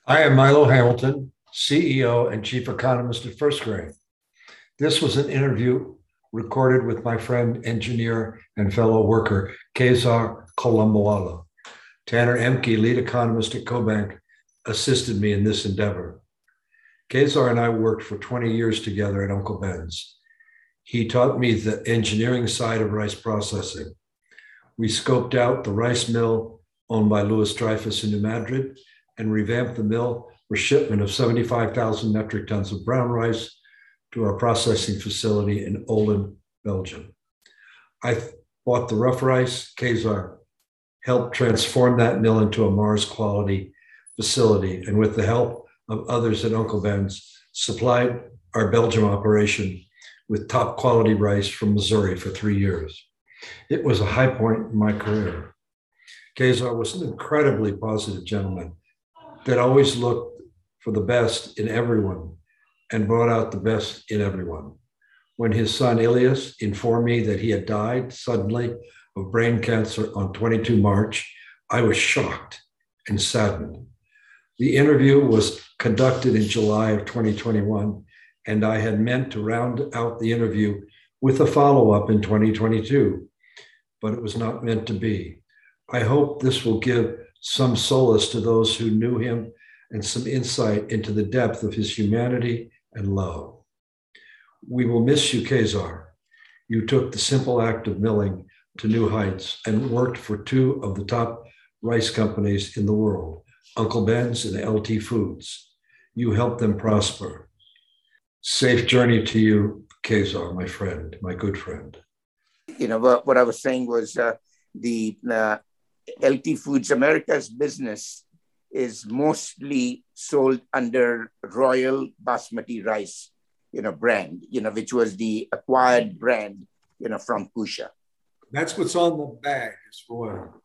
I am Milo Hamilton, CEO and Chief Economist at First Grain. This was an interview recorded with my friend, engineer, and fellow worker, Kezar Kolambawala. Tanner Emke, lead economist at CoBank, assisted me in this endeavor. Kezar and I worked for 20 years together at Uncle Ben's. He taught me the engineering side of rice processing. We scoped out the rice mill owned by Louis Dreyfus in New Madrid and revamped the mill for shipment of 75,000 metric tons of brown rice to our processing facility in Olen, Belgium. I bought the rough rice. Kezar helped transform that mill into a Mars quality facility, and with the help of others at Uncle Ben's, supplied our Belgium operation with top quality rice from Missouri for 3 years. It was a high point in my career. Kezar was an incredibly positive gentleman that always looked for the best in everyone and brought out the best in everyone. When his son Ilias informed me that he had died suddenly of brain cancer on 22 March, I was shocked and saddened. The interview was conducted in July of 2021, and I had meant to round out the interview with a follow-up in 2022, but it was not meant to be. I hope this will give some solace to those who knew him and some insight into the depth of his humanity and love. We will miss you, Kezar. You took the simple act of milling to new heights and worked for two of the top rice companies in the world, Uncle Ben's and LT Foods. You helped them prosper. Safe journey to you, Kezar, my friend, my good friend. What I was saying was the LT Foods America's business is mostly sold under Royal Basmati Rice, brand, which was the acquired brand, from Kusha. That's what's on the bag is Royal.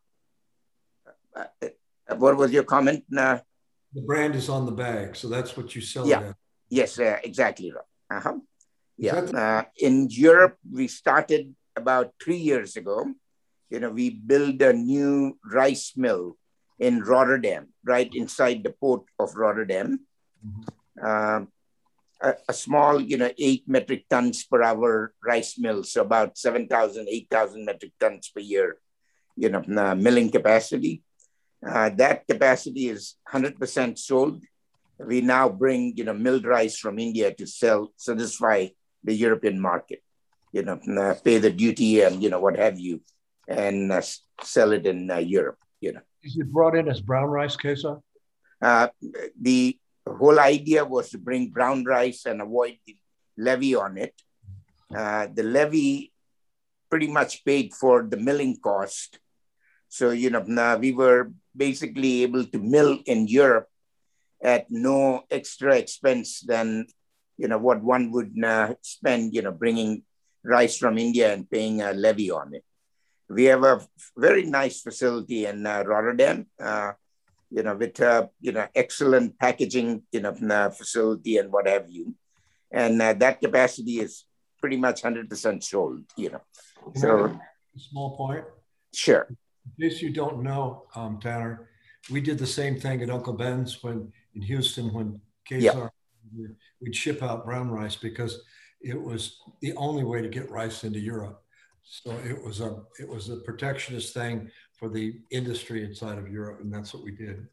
What was your comment? The brand is on the bag, so that's what you sell it at. Yes, exactly. Yeah. In Europe, we started about 3 years ago. We built a new rice mill in Rotterdam, right inside the port of Rotterdam. Mm-hmm. A small, 8 metric tons per hour rice mill, so about 7,000, 8,000 metric tons per year, milling capacity. That capacity is 100% sold. We now bring, milled rice from India to satisfy the European market, pay the duty and, what have you, and sell it in Europe, Is it brought in as brown rice, Kezar? The whole idea was to bring brown rice and avoid the levy on it. The levy pretty much paid for the milling cost. So, we were basically able to mill in Europe at no extra expense than, what one would spend, bringing rice from India and paying a levy on it. We have a very nice facility in Rotterdam, with, excellent packaging, facility and what have you. And that capacity is pretty much 100% sold, So, a small point? Sure. In case you don't know, Tanner, we did the same thing at Uncle Ben's in Houston when Kezar, we'd ship out brown rice because it was the only way to get rice into Europe. So it was a protectionist thing for the industry inside of Europe, and that's what we did.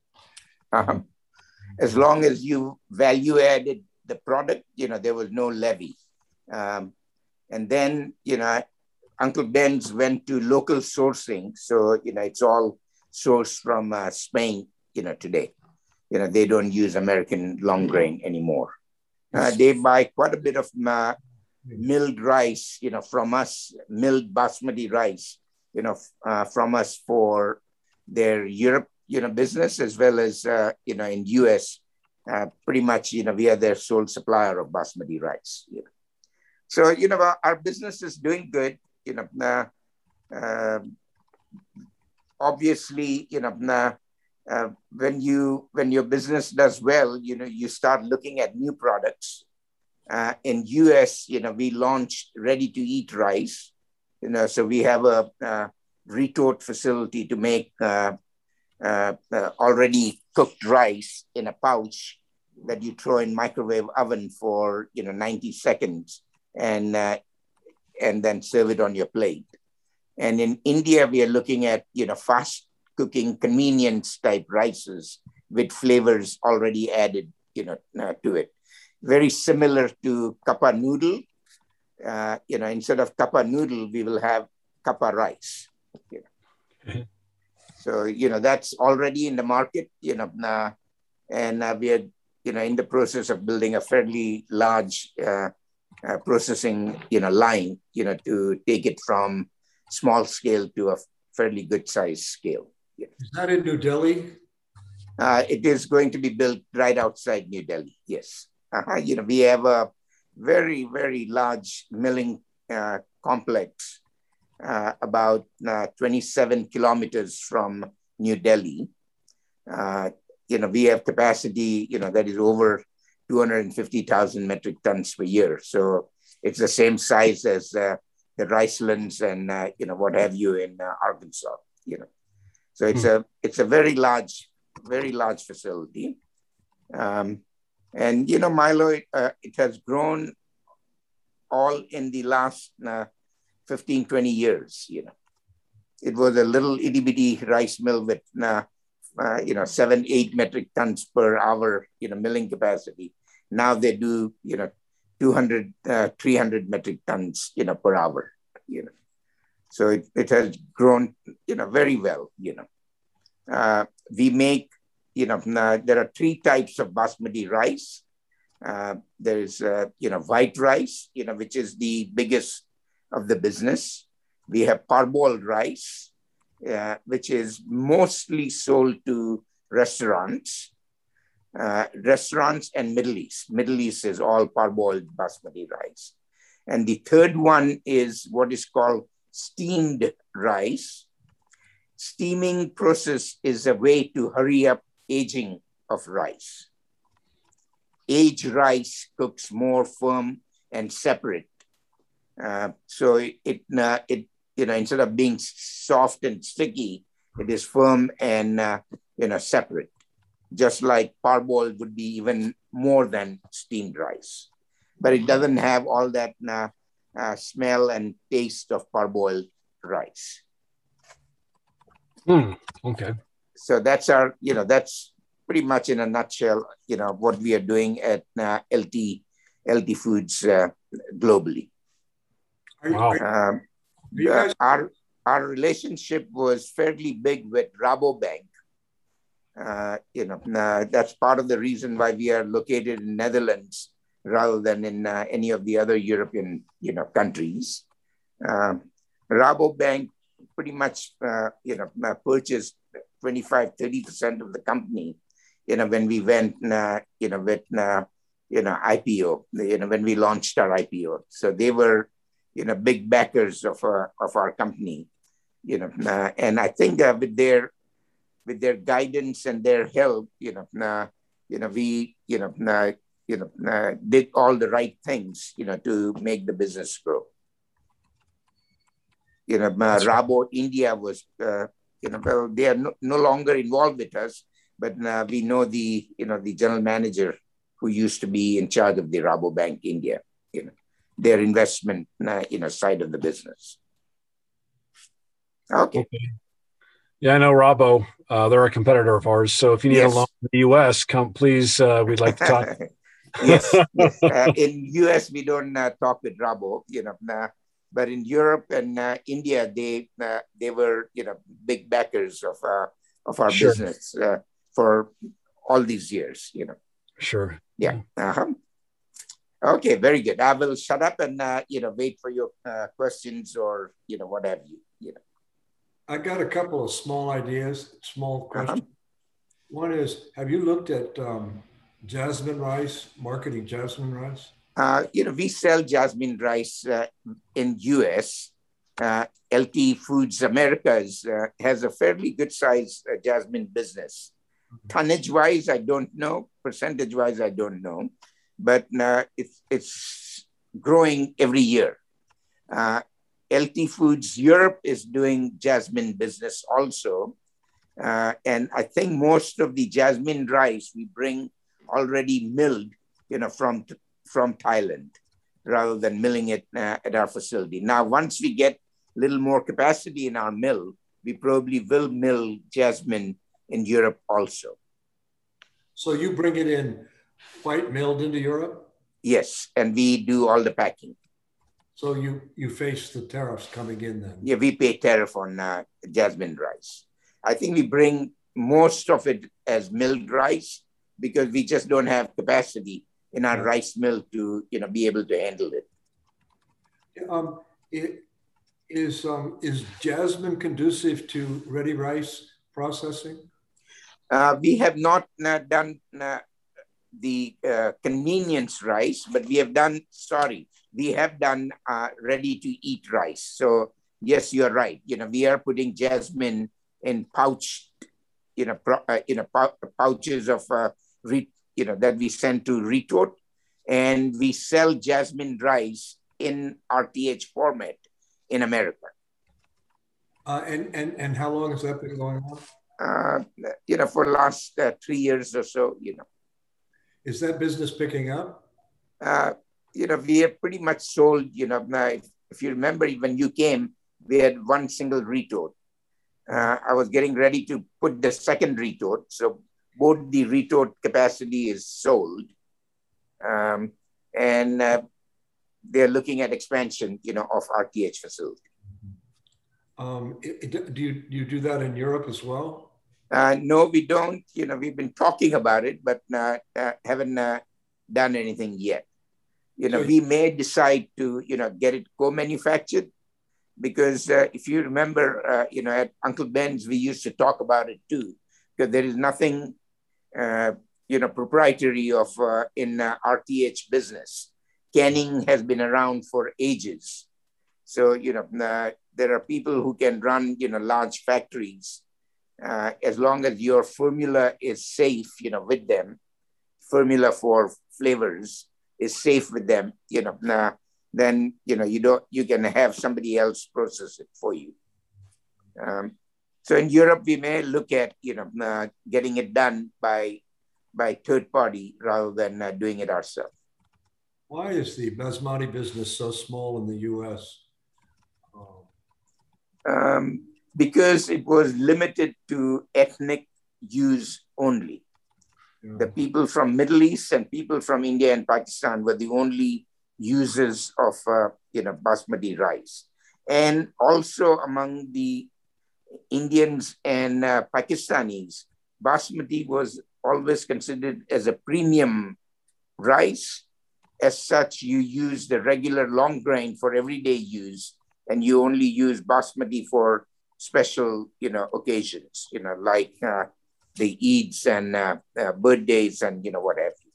As long as you value added the product, there was no levy. And then, Uncle Ben's went to local sourcing. So, it's all sourced from Spain, today. They don't use American long grain anymore. They buy quite a bit of milled rice, from us, milled basmati rice, from us for their Europe, business, as well as, in US, pretty much, we are their sole supplier of basmati rice. So, our business is doing good. Obviously, when your business does well, you start looking at new products. In US, we launched ready-to-eat rice. So we have a retort facility to make already cooked rice in a pouch that you throw in microwave oven for 90 seconds and then serve it on your plate. And in India, we are looking at fast cooking convenience type rices with flavors already added to it. Very similar to kappa noodle. Instead of kappa noodle, we will have kappa rice. So that's already in the market. And we are in the process of building a fairly large processing line to take it from small scale to a fairly good size scale. Is that in New Delhi? It is going to be built right outside New Delhi. Yes. We have a very, very large milling complex about 27 kilometers from New Delhi. We have capacity, that is over 250,000 metric tons per year. So it's the same size as the Ricelands and, what have you in Arkansas, So it's a very large facility. And, Milo, it has grown all in the last 15, 20 years, It was a little itty bitty rice mill with, 7, 8 metric tons per hour, milling capacity. Now they do, 200, 300 metric tons, per hour, So it has grown, very well, We make, there are 3 types of basmati rice. There's, white rice, which is the biggest of the business. We have parboiled rice, which is mostly sold to restaurants and Middle East. Middle East is all parboiled basmati rice. And the third one is what is called steamed rice. Steaming process is a way to hurry up aging of rice. Aged rice cooks more firm and separate. So it instead of being soft and sticky, it is firm and separate. Just like parboiled would be even more than steamed rice, but it doesn't have all that smell and taste of parboiled rice. Okay. So that's that's pretty much in a nutshell, what we are doing at LT Foods globally. Wow. Our relationship was fairly big with Rabobank. That's part of the reason why we are located in Netherlands rather than in any of the other European, countries. Rabobank pretty much, purchased 25-30% of the company, when we went, with, IPO, when we launched our IPO. So they were, big backers of our company, and I think with their guidance and their help, we, did all the right things, to make the business grow. Rabo India was, well, they are no longer involved with us, but we know the general manager who used to be in charge of the Rabobank India, their investment, side of the business. Okay. Yeah, I know Rabo. They're a competitor of ours. So if you need a loan in the U.S., please. We'd like to talk. Yes. In U.S., we don't talk with Rabo, but in Europe and India, they were, big backers of our business for all these years, Sure. Yeah. Okay, very good. I will shut up and wait for your questions or what have you. I got a couple of small ideas, small questions. One is, have you looked at jasmine rice, marketing jasmine rice? We sell jasmine rice in US. LT Foods Americas has a fairly good size jasmine business. Tonnage-wise, I don't know. Percentage-wise, I don't know. But it's growing every year. LT Foods Europe is doing jasmine business also. And I think most of the jasmine rice we bring already milled, from Thailand, rather than milling it at our facility. Now, once we get a little more capacity in our mill, we probably will mill jasmine in Europe also. So you bring it in white milled into Europe? Yes, and we do all the packing. So you face the tariffs coming in then? Yeah, we pay tariff on jasmine rice. I think we bring most of it as milled rice because we just don't have capacity in our rice mill to be able to handle it. Is jasmine conducive to ready rice processing? We have not done the convenience rice, but we have done ready to eat rice. So yes, you're right. We are putting jasmine in pouches of that we send to retort, and we sell jasmine rice in RTH format in America. And how long has that been going on? For the last 3 years or so. Is that business picking up? We have pretty much sold. If you remember, when you came, we had one single retort. I was getting ready to put the second retort, so both the retort capacity is sold, and they're looking at expansion, of RTH facility. Do you do that in Europe as well? No, we don't. We've been talking about it, but haven't done anything yet. We may decide to, get it co-manufactured, because if you remember, at Uncle Ben's, we used to talk about it too, because there is nothing, proprietary of in RTH business. Canning has been around for ages. So, there are people who can run, large factories. As long as your formula is safe, with them, formula for flavors is safe with them, then, you can have somebody else process it for you. So in Europe, we may look at, getting it done by third party rather than doing it ourselves. Why is the basmati business so small in the U.S.? Because it was limited to ethnic use only. Yeah. The people from Middle East and people from India and Pakistan were the only users of basmati rice. And also among the Indians and Pakistanis, basmati was always considered as a premium rice. As such, you use the regular long grain for everyday use, and you only use basmati for special, occasions, like the Eids and birthdays and, what have you.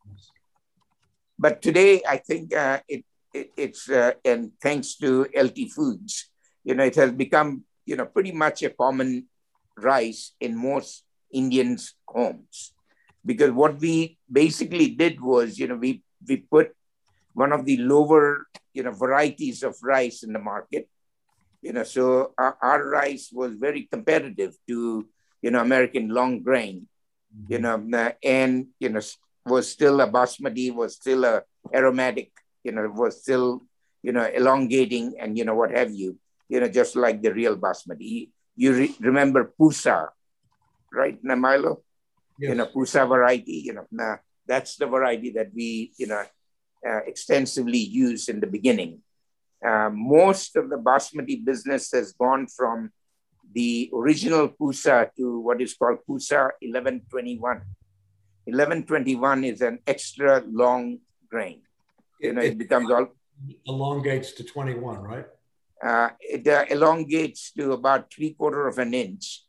But today, I think it's, and thanks to LT Foods, it has become, pretty much a common rice in most Indians' homes. Because what we basically did was, we put one of the lower, varieties of rice in the market. So our rice was very competitive to, American long grain, and, was still a basmati, was still a aromatic, was still, elongating and, what have you, just like the real basmati. You remember Pusa, right, Milo? Yes. Pusa variety, that's the variety that we, extensively use in the beginning. Most of the basmati business has gone from the original Pusa to what is called Pusa 1121. 1121 is an extra long grain. It becomes all... elongates to 21, right? It elongates to about 3/4 of an inch.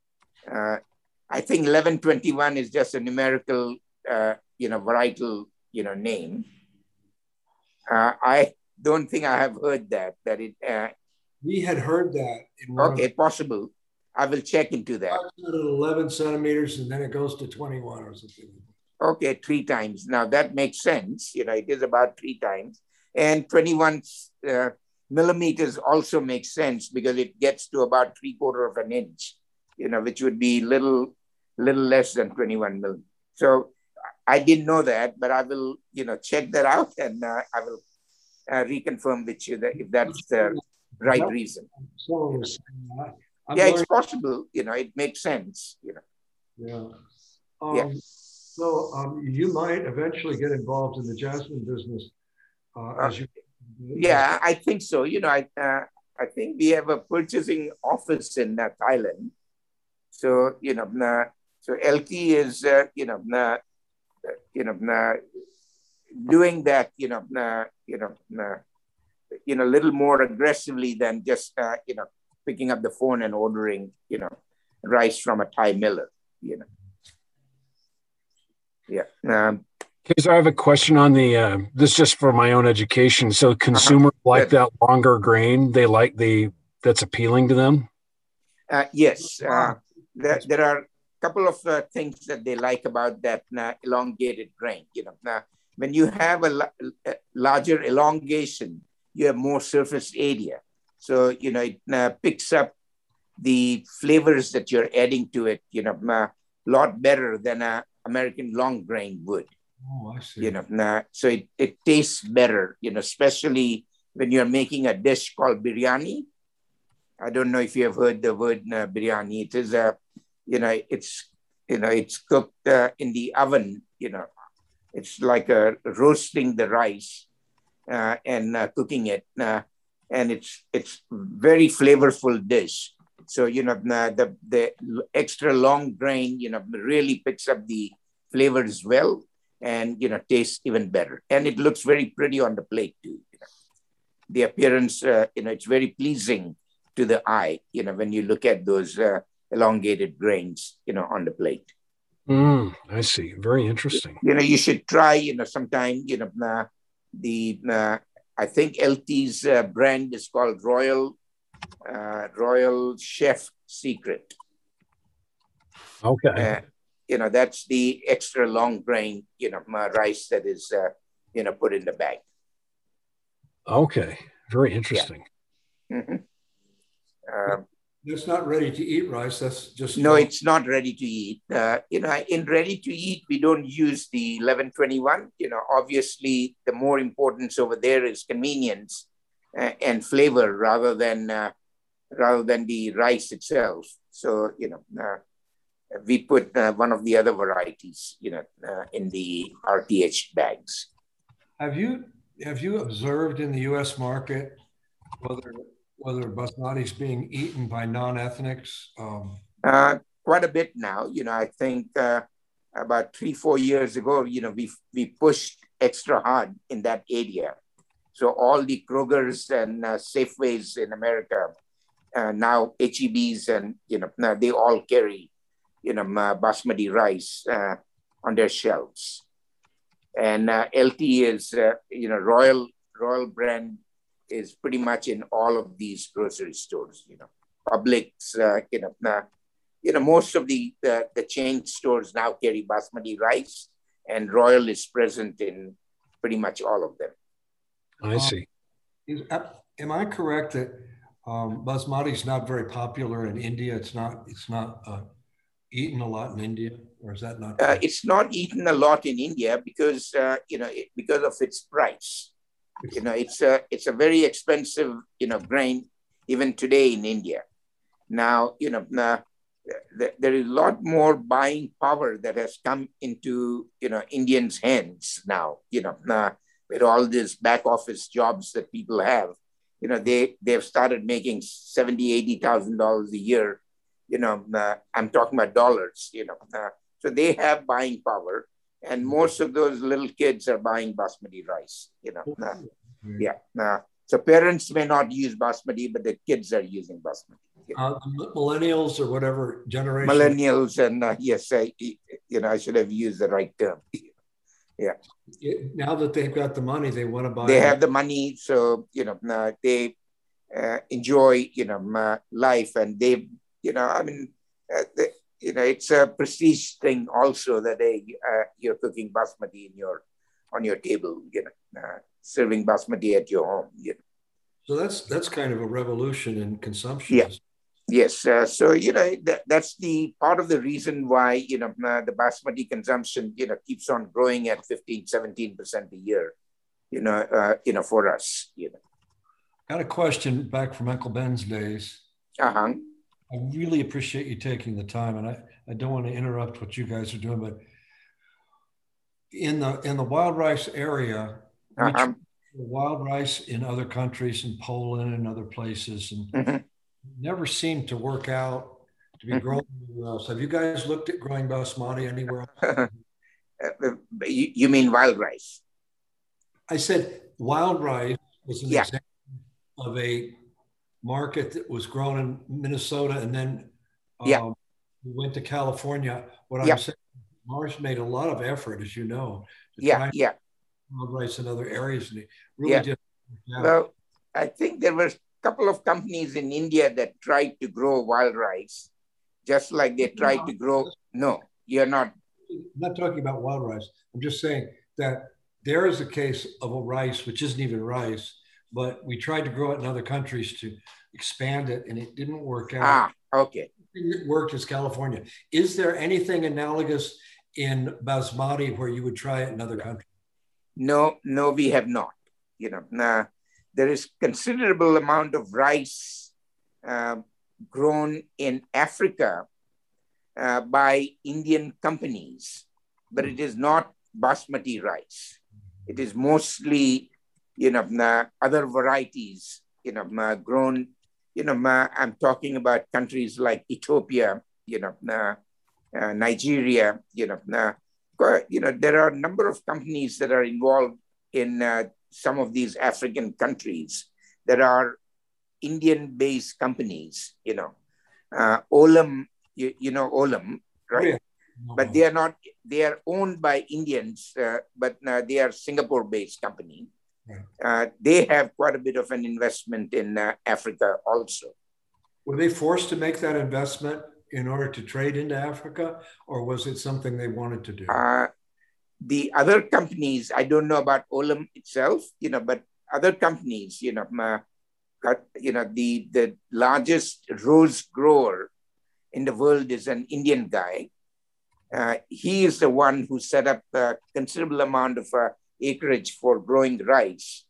I think 1121 is just a numerical, varietal, name. I don't think I have heard that it... we had heard that. Okay, possible. I will check into that. 11 centimeters and then it goes to 21 or something. Okay, 3 times. Now that makes sense. It is about 3 times. And 21 millimeters also makes sense because it gets to about 3/4 of an inch. which would be little less than 21 million. So I didn't know that, but I will, check that out, and I will reconfirm with you that if that's the right reason. It's possible. It makes sense. Yeah. Yeah. So you might eventually get involved in the jasmine business as you. Yeah, I think so. I think we have a purchasing office in Thailand. So so LT is doing that a little more aggressively than just picking up the phone and ordering rice from a Thai miller. Yeah. Okay, so I have a question on the this just for my own education. So consumers like that longer grain. They like that's appealing to them. Yes. There are a couple of things that they like about that elongated grain. When you have a larger elongation, you have more surface area. So, it picks up the flavors that you're adding to it, a lot better than a American long grain would. Oh, I see. So it tastes better, especially when you're making a dish called biryani. I don't know if you have heard the word biryani. It is it's cooked in the oven. It's like roasting the rice and cooking it, and it's very flavorful dish. So the extra long grain really picks up the flavors well, and tastes even better, and it looks very pretty on the plate too. The appearance, it's very pleasing to the eye, when you look at those elongated grains, on the plate. I see. Very interesting. You should try, sometime, I think LT's brand is called Royal Chef Secret. Okay. That's the extra long grain, rice that is, put in the bag. Okay. Very interesting. Yeah. Mm-hmm. It's not ready to eat rice. That's just no. It's not ready to eat. In ready to eat, we don't use the 1121. Obviously, the more importance over there is convenience and flavor rather than the rice itself. So we put one of the other varieties, in the RTH bags. Have you observed in the U.S. market whether basmati is being eaten by non-ethnics? Quite a bit now. I think about 3-4 years ago, we pushed extra hard in that area. So all the Kroger's and Safeways in America, now HEBs, and now they all carry basmati rice on their shelves. And LT is Royal brand is pretty much in all of these grocery stores. Publix, most of the chain stores now carry basmati rice, and Royal is present in pretty much all of them. I see. Am I correct that basmati is not very popular in India? It's not eaten a lot in India, or is that not? It's not eaten a lot in India because because of its price. It's a very expensive grain even today in India. Now there is a lot more buying power that has come into Indians' hands now. With all these back office jobs that people have, they've started making $70,000-$80,000 a year. I'm talking about dollars. So they have buying power. And most of those little kids are buying basmati rice, So parents may not use basmati, but the kids are using basmati. Millennials or whatever generation. Millennials, and yes, I should have used the right term. Yeah. Now that they've got the money, they want to buy. They have the money, so they enjoy life, and they it's a prestige thing also that you're cooking basmati on your table, serving basmati at your home. So that's kind of a revolution in consumption. Yeah. Yes. So, that's the part of the reason why, the basmati consumption, keeps on growing at 15, 17% a year, for us, Got a question back from Uncle Ben's days. Uh-huh. I really appreciate you taking the time, and I don't want to interrupt what you guys are doing, but in the wild rice area, we Uh-huh. wild rice in other countries, in Poland and other places, and Mhm. never seemed to work out to be grown anywhere else. Have you guys looked at growing basmati anywhere else? You mean wild rice? I said wild rice was an Yeah. example of a market that was grown in Minnesota, and then Yeah. we went to California. What I'm Yeah. saying, Mars made a lot of effort, as you know, to Yeah. try Yeah. wild rice in other areas, and it really Yeah. didn't work out. Well, I think there were a couple of companies in India that tried to grow wild rice, just like they tried to grow. No, you're not. I'm not talking about wild rice. I'm just saying that there is a case of a rice, which isn't even rice, but we tried to grow it in other countries to expand it, and it didn't work out. Okay. It worked as California. Is there anything analogous in basmati where you would try it in other countries? No, we have not. There is considerable amount of rice grown in Africa by Indian companies, but it is not basmati rice. It is mostly, other varieties, grown. I'm talking about countries like Ethiopia, Nigeria. There are a number of companies that are involved in some of these African countries that are Indian-based companies. Olam. Olam, right? Oh, yeah. But they are not, they are owned by Indians, but they are Singapore-based company. Right. They have quite a bit of an investment in Africa also. Were they forced to make that investment in order to trade into Africa, or was it something they wanted to do? The other companies, I don't know about Olam itself, but other companies, the largest rose grower in the world is an Indian guy. He is the one who set up a considerable amount of acreage for growing rice.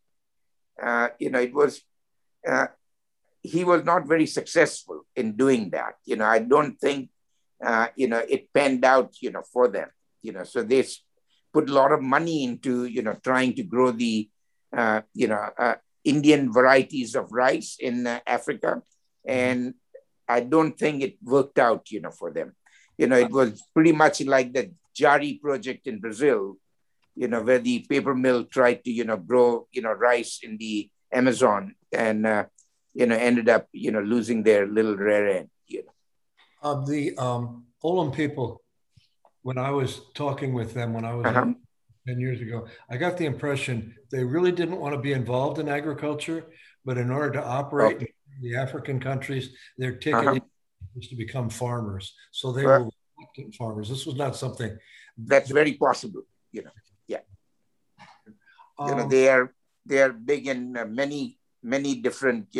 He was not very successful in doing that. I don't think, it panned out, for them. So they put a lot of money into, trying to grow the, Indian varieties of rice in Africa. And I don't think it worked out, for them. It was pretty much like the Jari project in Brazil, where the paper mill tried to, grow, rice in the Amazon and, ended up, losing their little rare end. The Olam people, when I was talking with them when I was 10 years ago, I got the impression they really didn't want to be involved in agriculture, but in order to operate in the African countries, their ticket was to become farmers. So they were farmers. This was not something that's very possible. Yeah. They are big in many different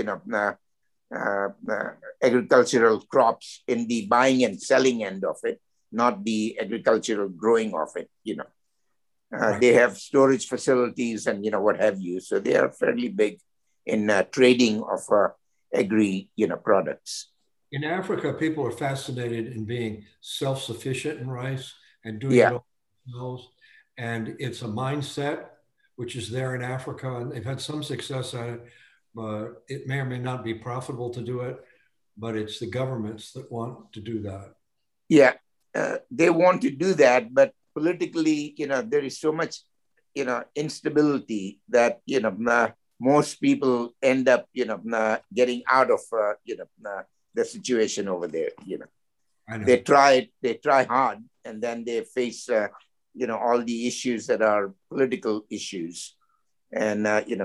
agricultural crops in the buying and selling end of it, not the agricultural growing of it. They have storage facilities and what have you. So they are fairly big in trading of agri products. In Africa, people are fascinated in being self-sufficient in rice and doing it all themselves. And it's a mindset which is there in Africa, and they've had some success at it, but it may or may not be profitable to do it, but it's the governments that want to do that. Yeah, they want to do that, but politically, there is so much, instability that, most people end up, getting out of, the situation over there. They try hard, and then they face, all the issues that are political issues, and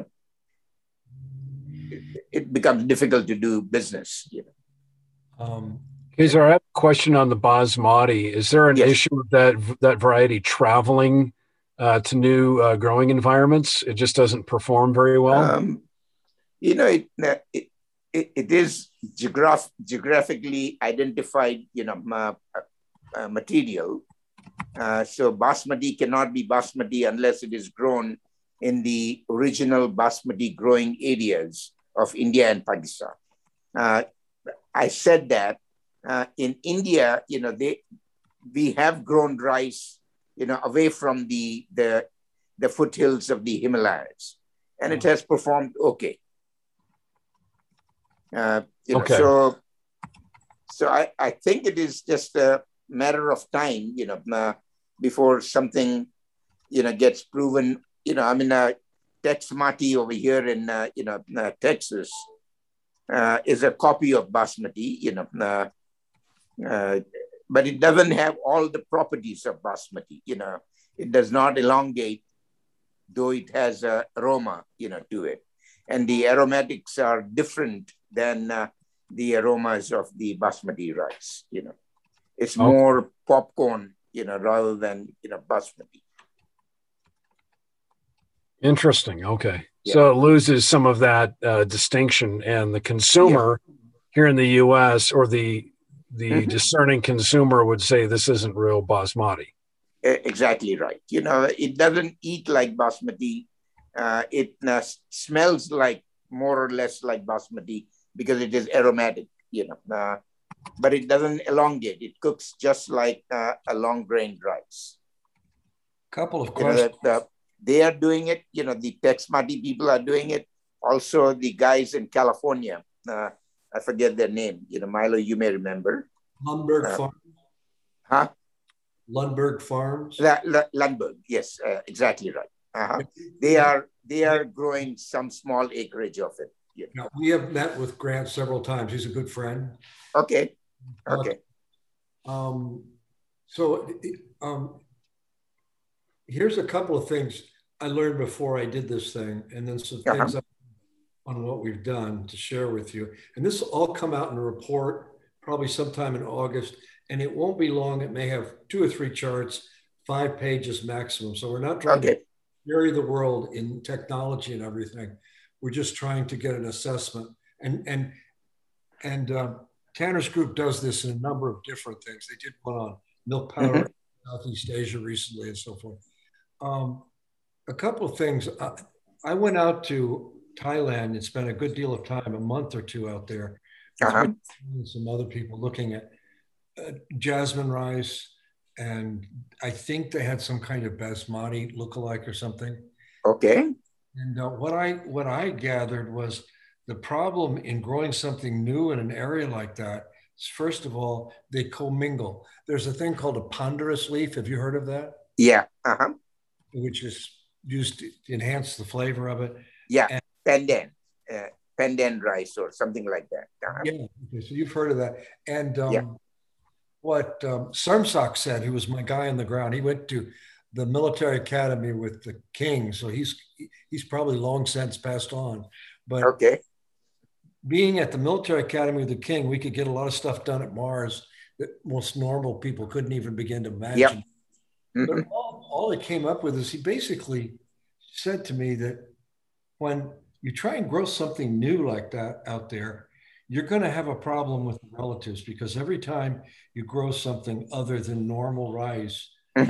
it becomes difficult to do business. Is there a question on the basmati? Is there an issue with that variety traveling to new growing environments? It just doesn't perform very well. it is geographically identified, material. So basmati cannot be basmati unless it is grown in the original basmati growing areas of India and Pakistan. I said that in India, we have grown rice, away from the foothills of the Himalayas, and it has performed okay. Okay. So I think it is just a matter of time, before something, gets proven. Texmati over here in, Texas is a copy of basmati, but it doesn't have all the properties of basmati. It does not elongate, though it has a aroma, to it. And the aromatics are different than the aromas of the basmati rice. It's more popcorn, rather than, basmati. Interesting. Okay. Yeah. So it loses some of that distinction, and the consumer here in the U.S. or the discerning consumer would say this isn't real basmati. Exactly right. It doesn't eat like basmati. It smells like more or less like basmati because it is aromatic, but it doesn't elongate. It cooks just like a long-grained rice. Couple of questions. They are doing it. The Texmati people are doing it. Also, the guys in California, I forget their name. Milo, you may remember. Lundberg Farms. Huh? Lundberg Farms. Lundberg, yes, exactly right. They are growing some small acreage of it. Yeah, we have met with Grant several times. He's a good friend. Okay. Here's a couple of things I learned before I did this thing, and then some things on what we've done to share with you. And this will all come out in a report probably sometime in August, and it won't be long. It may have 2 or 3 charts, 5 pages maximum. So we're not trying to bury the world in technology and everything. We're just trying to get an assessment. And Tanner's group does this in a number of different things. They did one on milk powder in Southeast Asia recently and so forth. A couple of things. I went out to Thailand and spent a good deal of time, a month or 2 out there. And some other people looking at jasmine rice, and I think they had some kind of basmati lookalike or something. Okay. And what I gathered was the problem in growing something new in an area like that is, first of all, they commingle. There's a thing called a ponderous leaf. Have you heard of that? Yeah. Which is used to enhance the flavor of it. Yeah. And pandan rice or something like that. Yeah. Okay. So you've heard of that. And what Sarmsak said, who was my guy on the ground, he went to the military academy with the king. So he's probably long since passed on. But being at the military academy with the king, we could get a lot of stuff done at Mars that most normal people couldn't even begin to imagine. But all it came up with is he basically said to me that when you try and grow something new like that out there, you're going to have a problem with relatives, because every time you grow something other than normal rice,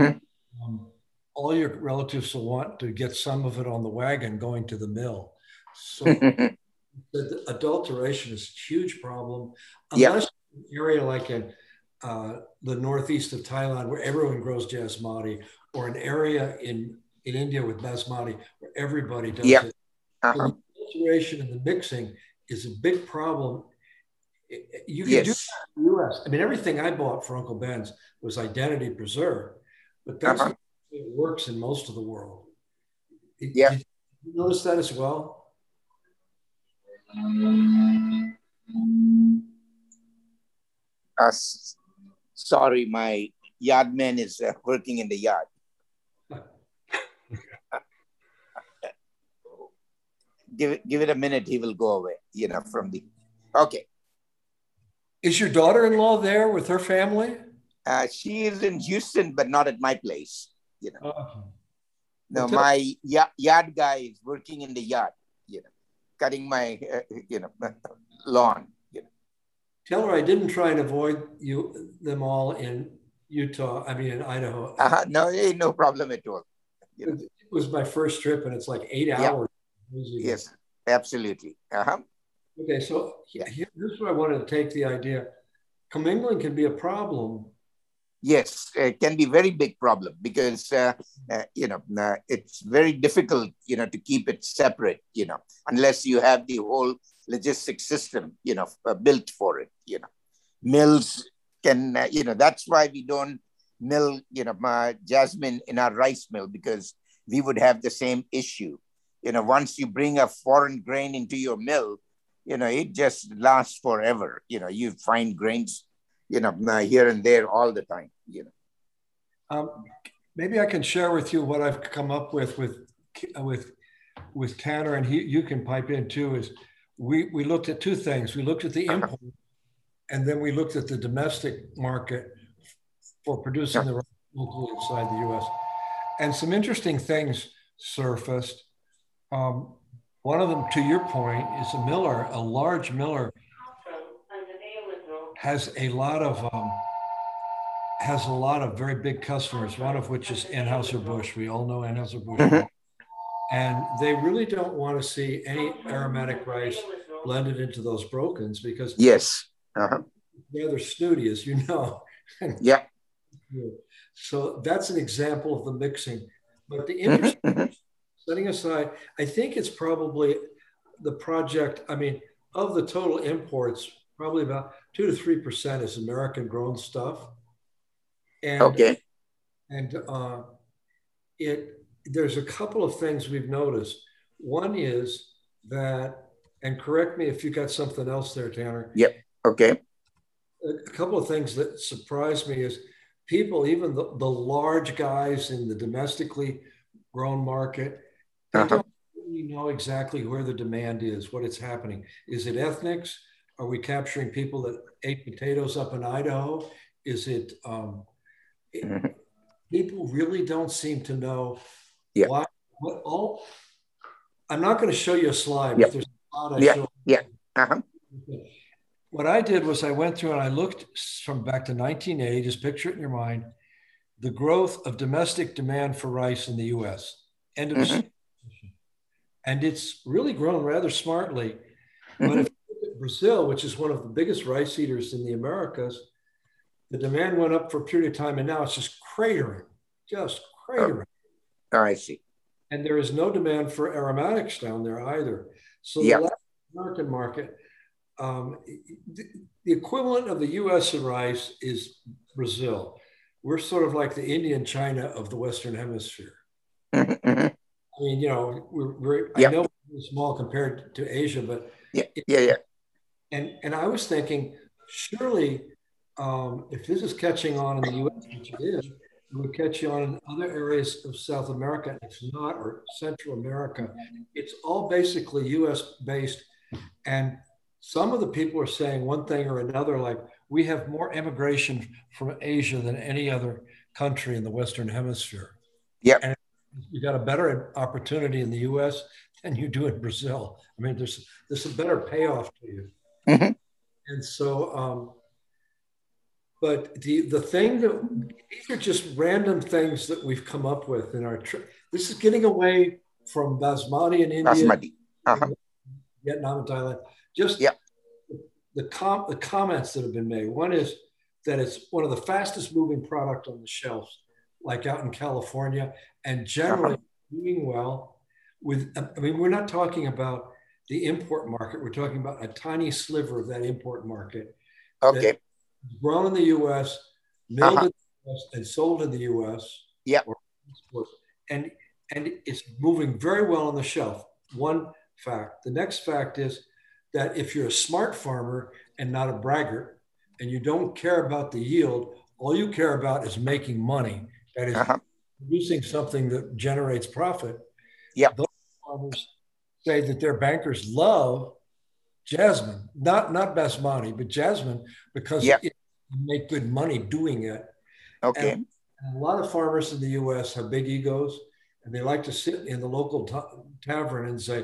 all your relatives will want to get some of it on the wagon going to the mill. So the adulteration is a huge problem. Unless an area like in the northeast of Thailand where everyone grows jasmati, or an area in India with basmati where everybody does it. So the adulteration and the mixing is a big problem. You can do that in the US. I mean, everything I bought for Uncle Ben's was identity preserved, but that's the way it works in most of the world. Did you notice that as well? Sorry, my yard man is working in the yard. Give it a minute, he will go away, from the... Okay. Is your daughter-in-law there with her family? She is in Houston, but not at my place, No, my yard guy is working in the yard, cutting my, lawn. Tell her I didn't try and avoid them all in in Idaho. No, no problem at all. It was my first trip, and it's like 8 hours. Yes, absolutely. Okay, so here's where I wanted to take the idea. Commingling can be a problem. Yes, it can be a very big problem because, it's very difficult, to keep it separate, unless you have the whole logistic system, built for it, Mills can, that's why we don't mill, jasmine in our rice mill, because we would have the same issue. Once you bring a foreign grain into your mill, it just lasts forever. You find grains, here and there all the time, Maybe I can share with you what I've come up with Tanner, and you can pipe in too, is we looked at two things. We looked at the import, and then we looked at the domestic market for producing the rice locally inside the US. And some interesting things surfaced. One of them, to your point, is a large miller has a lot of very big customers, one of which is Anheuser-Busch. We all know Anheuser-Busch. And they really don't want to see any aromatic rice blended into those brokens because they're snooty, as you know. Yeah. So that's an example of the mixing. But the interesting, setting aside, I think it's probably the project, of the total imports, probably about 2 to 3% is American grown stuff. And, there's a couple of things we've noticed. One is that, and correct me if you got something else there, Tanner. Yep. Okay. A couple of things that surprised me is people, even the large guys in the domestically grown market, they don't really know exactly where the demand is, what it's happening. Is it ethnics? Are we capturing people that ate potatoes up in Idaho? Is it, people really don't seem to know why, I'm not going to show you a slide, but there's a lot I show. What I did was I went through and I looked from back to 1980, just picture it in your mind, the growth of domestic demand for rice in the US. End of the and it's really grown rather smartly. But if you look at Brazil, which is one of the biggest rice eaters in the Americas, the demand went up for a period of time and now it's just cratering. I see. And there is no demand for aromatics down there either. So the Latin American market, the equivalent of the US in rice is Brazil. We're sort of like the Indian China of the Western Hemisphere. I know we're small compared to Asia, but And I was thinking, surely, if this is catching on in the US, which it is, it would catch on in other areas of South America. It's not, or Central America. It's all basically US based. And some of the people are saying one thing or another, like we have more immigration from Asia than any other country in the Western Hemisphere. And you got a better opportunity in the US than you do in Brazil. There's a better payoff to you. And so, but the thing that these are just random things that we've come up with in our trip. This is getting away from basmati in India, Vietnam and Thailand. Just the comments that have been made. One is that it's one of the fastest moving product on the shelves, like out in California, and generally doing well with, we're not talking about the import market. We're talking about a tiny sliver of that import market. Grown in the US, milled in the US, and sold in the US. And it's moving very well on the shelf. One fact. The next fact is that if you're a smart farmer and not a braggart, and you don't care about the yield, all you care about is making money. That is producing something that generates profit. Those farmers say that their bankers love jasmine, not basmati, but jasmine, because it make good money doing it. And a lot of farmers in the US have big egos, and they like to sit in the local tavern and say,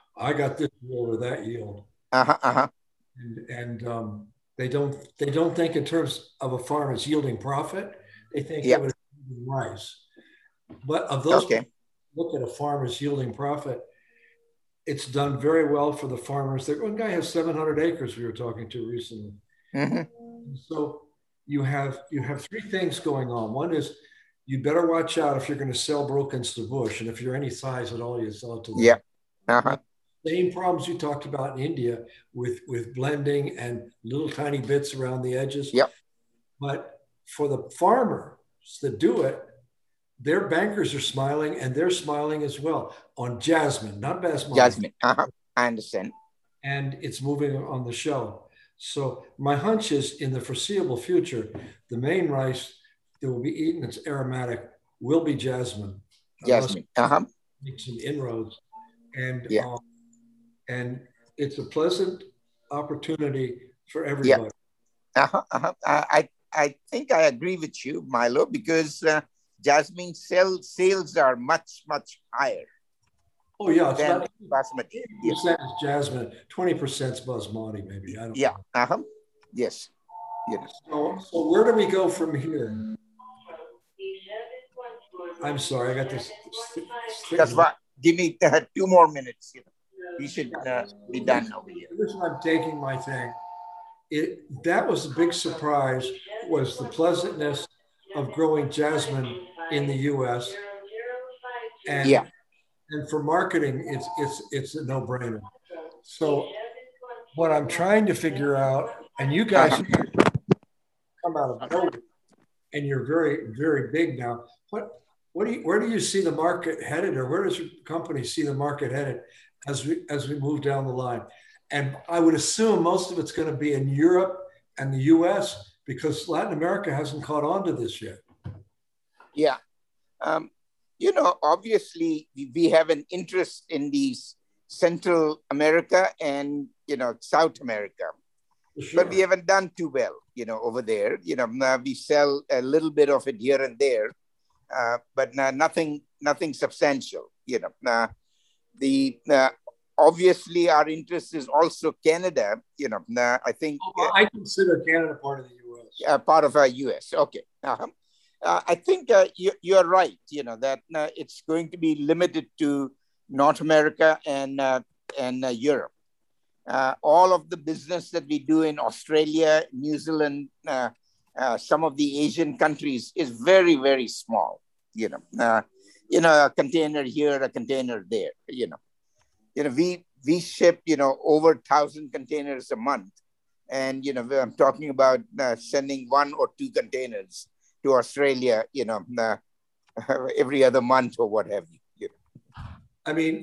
I got this yield or that yield. Uh-huh, uh-huh. And they don't think in terms of a farm as yielding profit. They think Yeah. of it as yielding rice. But of those Okay. people who look at a farm as yielding profit, it's done very well for the farmers. One guy has 700 acres we were talking to recently. So you have three things going on. One is you better watch out if you're going to sell Brokens to Bush, and if you're any size at all, you sell it to them. Yeah. Uh-huh. Same problems you talked about in India with blending and little tiny bits around the edges. Yep. But for the farmers that do it, their bankers are smiling, and they're smiling as well on jasmine, not basmati. Jasmine. Uh-huh. I understand. And it's moving on the shelf. So my hunch is in the foreseeable future, the main rice that will be eaten that's aromatic will be jasmine. Jasmine. Uh-huh. Make some inroads. And yeah. And it's a pleasant opportunity for everybody. Yeah. Uh-huh. Uh-huh. I think I agree with you, Milo, because jasmine sales are much, much higher. Oh, yeah. It's than about basmati. 80% is jasmine, 20% is basmati, maybe. I don't yeah. know. Uh-huh. Yes. Yes. So where do we go from here? I'm sorry, I got this. That's why. Give me 2 more minutes. We should be done over here. This is why I'm taking my thing. That was a big surprise, was the pleasantness of growing jasmine in the U.S. And and for marketing, it's a no-brainer. So what I'm trying to figure out, and you guys come out of nowhere, and you're very, very big now. Where do you see the market headed, or where does your company see the market headed as we move down the line? And I would assume most of it's going to be in Europe and the U.S. because Latin America hasn't caught on to this yet. Yeah. Obviously we have an interest in these Central America and, South America, sure. But we haven't done too well, over there. We sell a little bit of it here and there, but nothing substantial, obviously our interest is also Canada, I think. I consider Canada part of the U.S. Part of our U.S. Okay. Uh-huh. I think you're right, that it's going to be limited to North America and Europe. All of the business that we do in Australia, New Zealand, some of the Asian countries is very, very small, a container here, a container there, we ship, over 1,000 containers a month. And, I'm talking about sending 1 or 2 containers to Australia, every other month or what have you. I mean,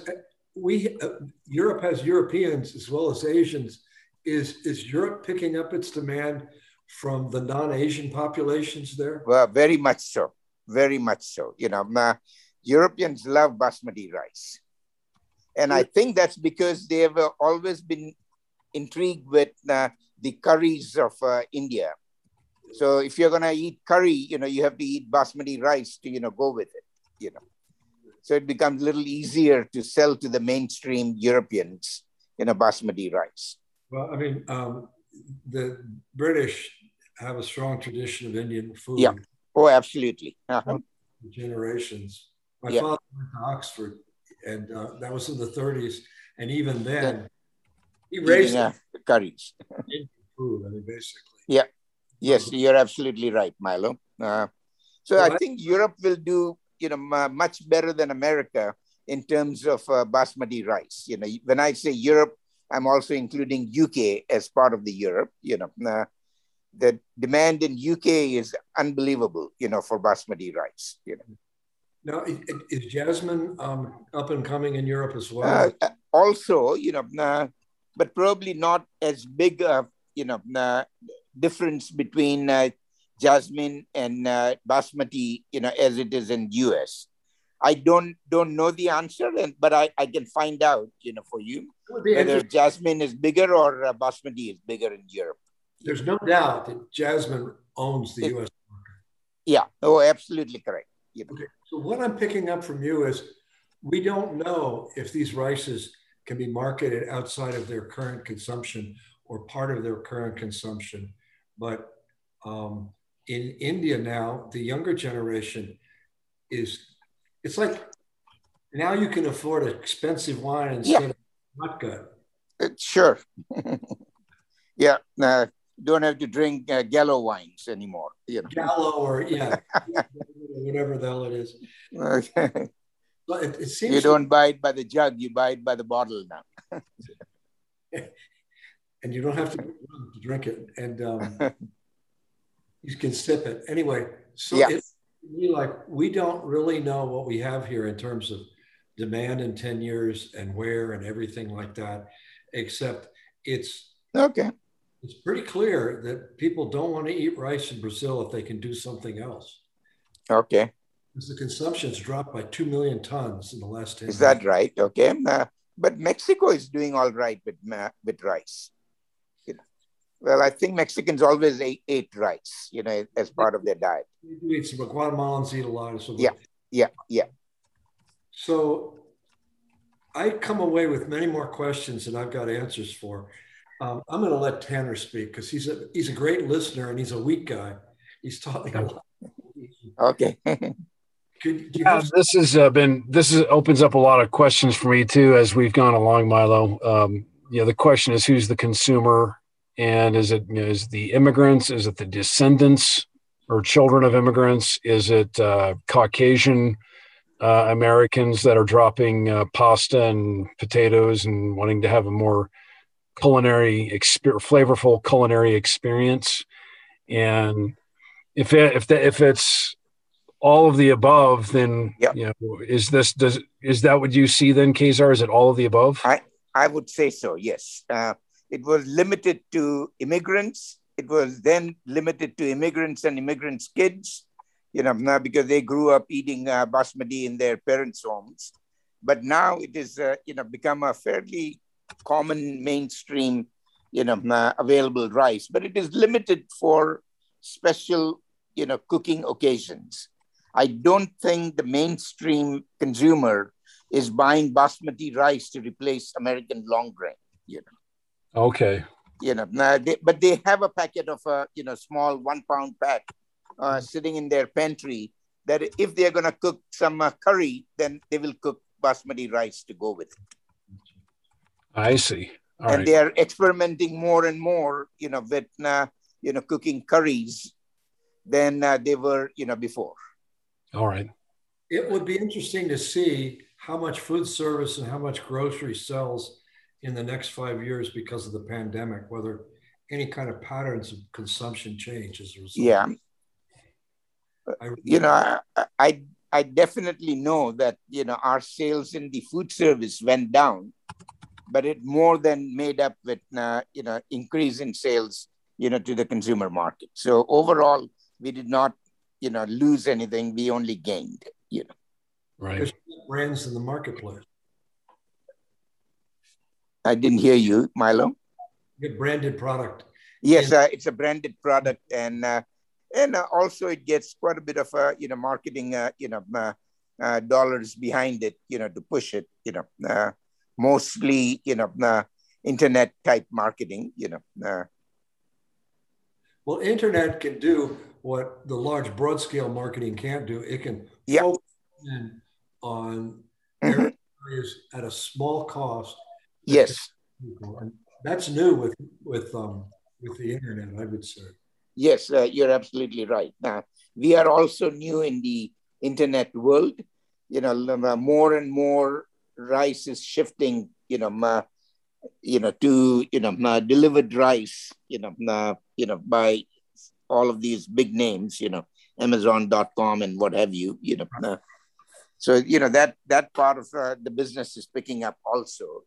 Europe has Europeans as well as Asians. Is Europe picking up its demand from the non-Asian populations there? Well, very much so. Very much so. Europeans love basmati rice. And I think that's because they have always been intrigued with the curries of India. So if you're going to eat curry, you have to eat basmati rice to, go with it, So it becomes a little easier to sell to the mainstream Europeans, basmati rice. Well, I mean, the British have a strong tradition of Indian food. Yeah. Oh, absolutely. Uh-huh. Generations. My father went to Oxford, and that was in the 30s. And even then, he raised curries. Indian food, I mean, basically. Yeah. Yes, you're absolutely right, Milo. So I think Europe will do, much better than America in terms of basmati rice. When I say Europe, I'm also including UK as part of the Europe. The demand in UK is unbelievable, for basmati rice. Now, is jasmine up and coming in Europe as well? Also, but probably not as big a, difference between jasmine and basmati, as it is in US. I don't know the answer, but I can find out, for you, whether jasmine is bigger or basmati is bigger in Europe. There's no doubt that jasmine owns the US market. Yeah. Oh, absolutely correct. Okay. So what I'm picking up from you is we don't know if these rices can be marketed outside of their current consumption or part of their current consumption. But in India now, the younger generation it's like now you can afford expensive wine instead of vodka. Sure. Yeah. Don't have to drink Gallo wines anymore. Gallo or whatever the hell it is. Okay. But it seems you don't buy it by the jug, you buy it by the bottle now. And you don't have to drink it, and you can sip it anyway. So it's like we don't really know what we have here in terms of demand in 10 years and where and everything like that, except it's pretty clear that people don't want to eat rice in Brazil if they can do something else. Okay. Because the consumption's dropped by 2 million tons in the last 10 years. Is that right? Okay. But Mexico is doing all right with rice. Well, I think Mexicans always ate rice, as part of their diet. They do eat some, but Guatemalans eat a lot of some. Yeah. So I come away with many more questions than I've got answers for. I'm going to let Tanner speak because he's a great listener and he's a weak guy. He's taught me a lot. Okay. This opens up a lot of questions for me too as we've gone along, Milo. The question is, who's the consumer, and is the immigrants? Is it the descendants or children of immigrants? Is it Caucasian Americans that are dropping pasta and potatoes and wanting to have a more flavorful culinary experience? And if it's all of the above, then is that what you see then, Quasar? Is it all of the above? I would say so, yes. It was limited to immigrants. It was then limited to immigrants and immigrants' kids, because they grew up eating basmati in their parents' homes. But now it is, become a fairly common mainstream, available rice. But it is limited for special, cooking occasions. I don't think the mainstream consumer is buying basmati rice to replace American long grain. Okay. But they have a packet of a small 1 pound pack sitting in their pantry that if they're going to cook some curry, then they will cook basmati rice to go with it. I see. All and right. They are experimenting more and more, with cooking curries than they were, before. All right. It would be interesting to see how much food service and how much grocery sells in the next 5 years because of the pandemic, whether any kind of patterns of consumption change as a result. Yeah. I definitely know that, our sales in the food service went down, but it more than made up with, increase in sales, to the consumer market. So overall, we did not, lose anything. We only gained, Right. There's brands in the marketplace. I didn't hear you, Milo. Good branded product. Yes, it's a branded product, and also it gets quite a bit of marketing dollars behind it, to push it. Mostly internet type marketing. Well, internet can do what the large broad scale marketing can't do. It can focus in on areas at a small cost. Yes. And that's new with the internet, I would say. Yes, you're absolutely right. We are also new in the internet world. More and more rice is shifting, to delivered rice, by all of these big names, Amazon.com and what have you, So, that part of the business is picking up also,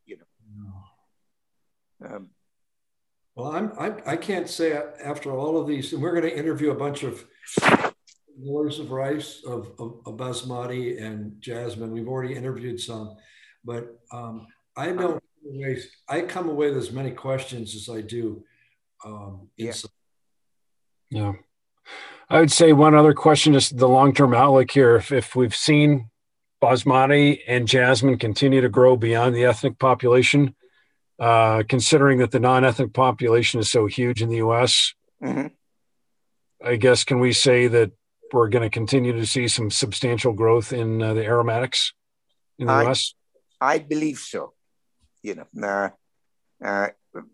Well, I can't say after all of these, and we're going to interview a bunch of millers of rice, of basmati and jasmine. We've already interviewed some, but I come away with as many questions as I do. Yeah. I would say one other question is the long-term outlook here. If we've seen basmati and jasmine continue to grow beyond the ethnic population, considering that the non-ethnic population is so huge in the U.S.? Mm-hmm. I guess, can we say that we're going to continue to see some substantial growth in the aromatics in the U.S.? I believe so. Uh,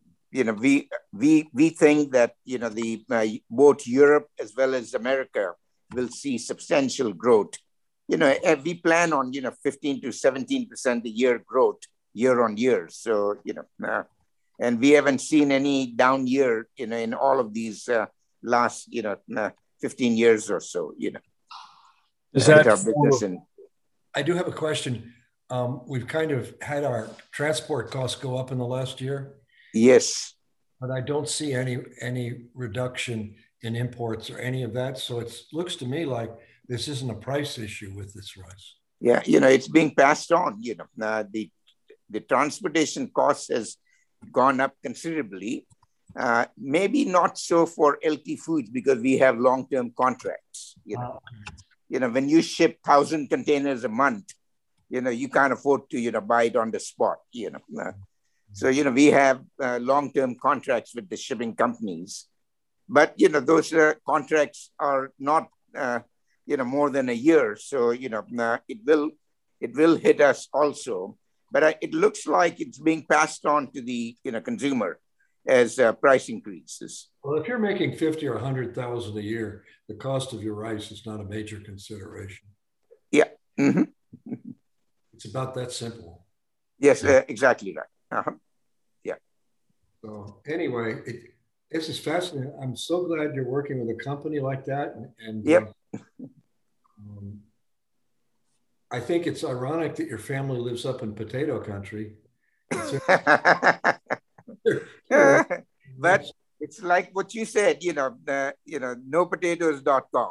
we think that the both Europe as well as America will see substantial growth. We plan on 15 to 17% a year growth year on year. So and we haven't seen any down year in all of these last 15 years or so. Is that our business in? I do have a question. We've kind of had our transport costs go up in the last year. Yes. But I don't see any reduction in imports or any of that. So it looks to me like this isn't a price issue with this rice. Yeah, it's being passed on. The transportation cost has gone up considerably. Maybe not so for LT Foods because we have long-term contracts. When you ship 1,000 containers a month, you can't afford to buy it on the spot. So we have long-term contracts with the shipping companies, but those contracts are not more than a year. So it will hit us also. But it looks like it's being passed on to the consumer as price increases. Well, if you're making 50 or 100,000 a year, the cost of your rice is not a major consideration. Yeah. Mm-hmm. It's about that simple. Yes, exactly right. Uh-huh. Yeah. So anyway, this is fascinating. I'm so glad you're working with a company like that. And yep. I think it's ironic that your family lives up in potato country. But it's like what you said, nopotatoes.com.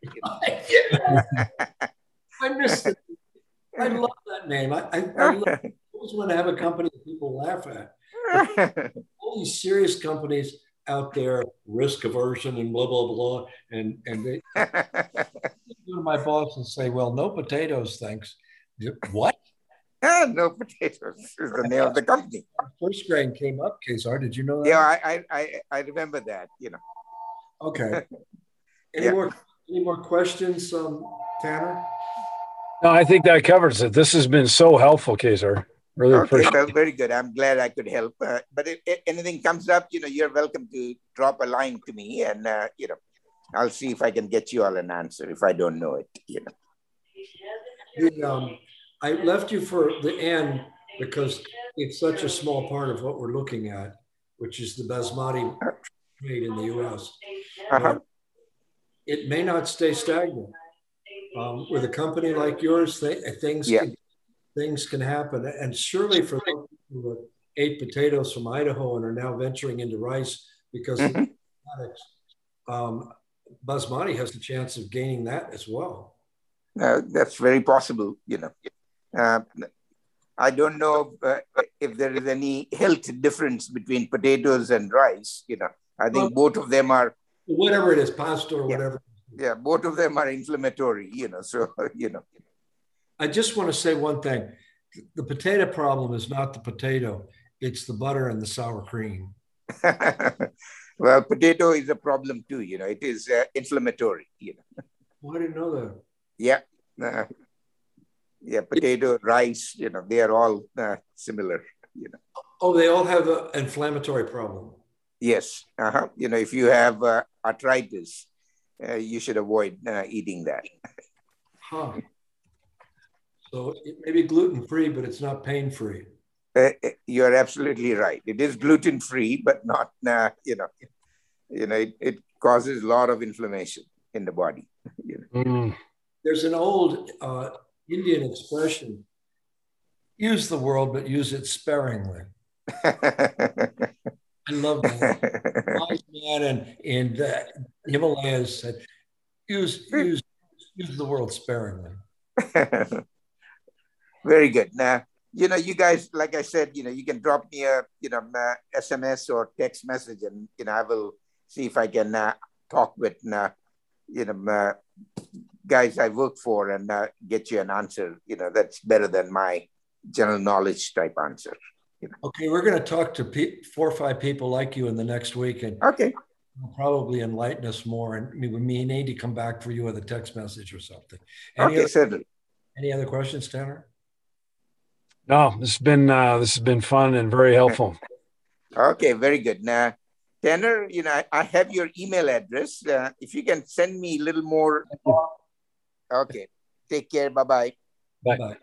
I missed it. I love that name. I always want to have a company that people laugh at. All these serious companies out there, risk aversion and blah, blah, blah. And they go to my boss and say, well, no potatoes, thanks. What? No potatoes is the name of the company. First Grain came up, Kesar. Did you know that? Yeah, I remember that, Okay. Any more questions, Tanner? No, I think that covers it. This has been so helpful, Kesar. Really appreciate it. Well, very good. I'm glad I could help. But if anything comes up, you're welcome to drop a line to me, and I'll see if I can get you all an answer if I don't know it. I left you for the end because it's such a small part of what we're looking at, which is the basmati trade in the U.S. Uh-huh. It may not stay stagnant. With a company like yours, things can happen. And surely for those who ate potatoes from Idaho and are now venturing into rice because of the products, basmati has the chance of gaining that as well. That's very possible, I don't know if there is any health difference between potatoes and rice. I think both of them are... Whatever it is, pasta or whatever. Yeah, both of them are inflammatory, so. I just want to say one thing. The potato problem is not the potato. It's the butter and the sour cream. Well, potato is a problem too, It is inflammatory, Oh, I didn't know that. Yeah. Potato, rice, they are all similar, Oh, they all have an inflammatory problem. Yes. If you have arthritis, you should avoid eating that. Huh. So it may be gluten-free, but it's not pain-free. You're absolutely right. It is gluten-free, but not, it causes a lot of inflammation in the body. There's an old Indian expression, use the world, but use it sparingly. I love that. Wise man in the Himalayas said, use the world sparingly. Very good. Now, you guys, like I said, you can drop me a, SMS or text message, and I will see if I can talk with, guys I work for and get you an answer, that's better than my general knowledge type answer. Okay, we're going to talk to 4 or 5 people like you in the next week, and Okay. probably enlighten us more. And we may need to come back for you with a text message or something. Certainly. Any other questions, Tanner? No, this has been fun and very helpful. Okay, very good. Now, Tanner, I have your email address. If you can send me a little more. Okay. Take care. Bye-bye. Bye-bye.